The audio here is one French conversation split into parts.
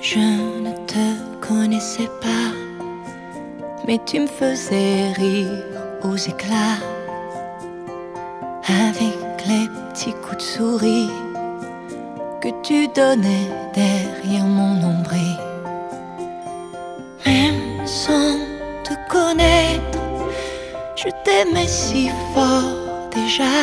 Je ne te connaissais pas, mais tu me faisais rire aux éclats, avec les petits coups de souris que tu donnais derrière mon nombril. Même sans te connaître, je t'aimais si fort déjà.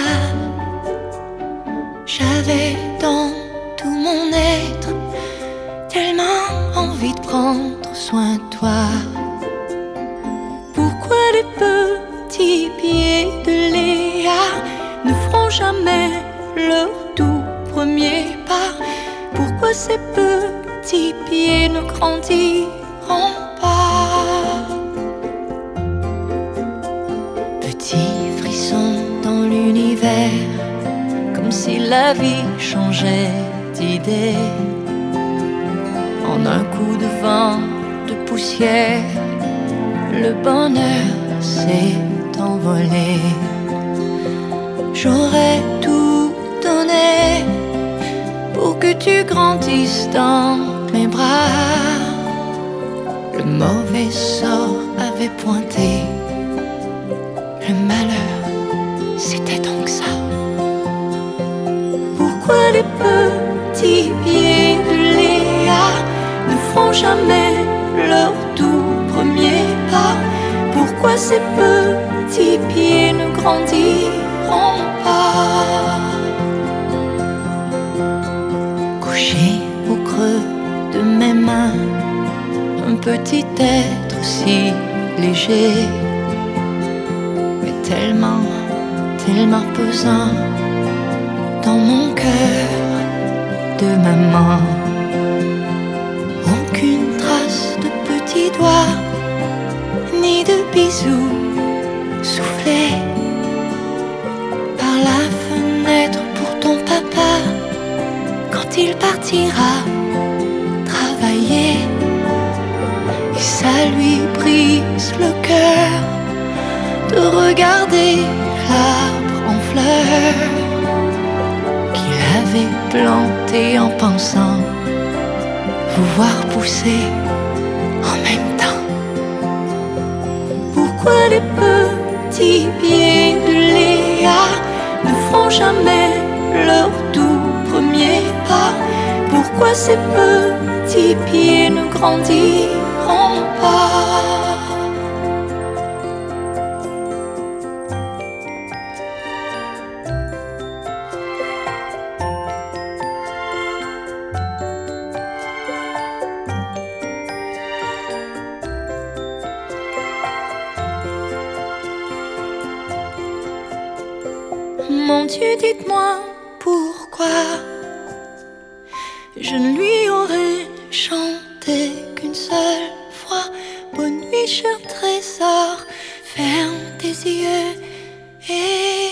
J'avais dans tout mon être tellement envie de prendre soin de toi. Pourquoi les petits pieds de Léa ne feront jamais leur tout premier pas? Pourquoi ces petits pieds ne grandiront pas? Petit frisson dans l'univers, comme si la vie changeait d'idée. En un coup de vent, de poussière, le bonheur s'est envolé. J'aurais tout donné pour que tu grandisses dans mes bras. Le mauvais sort avait pointé, le malheur, c'était donc ça. Pourquoi les petits pieds de Léa ne feront jamais leur tout premier pas? Pourquoi ces petits pieds ne grandiront pas? Couché au creux de mes mains, un petit être si léger, mais tellement, tellement pesant dans mon cœur de maman. Aucune trace de petits doigts, ni de bisous soufflés par la fenêtre pour ton papa quand il partira travailler. Et ça lui brise le cœur de regarder l'arbre en fleurs qu'il avait planté en pensant vous voir pousser en même temps. Pourquoi les petits pieds de Léa ne feront jamais leur tout premier pas? Pourquoi ces petits pieds ne grandiront pas? Mon Dieu, dites-moi pourquoi je ne lui aurais chanté qu'une seule fois. Bonne nuit, cher trésor, ferme tes yeux et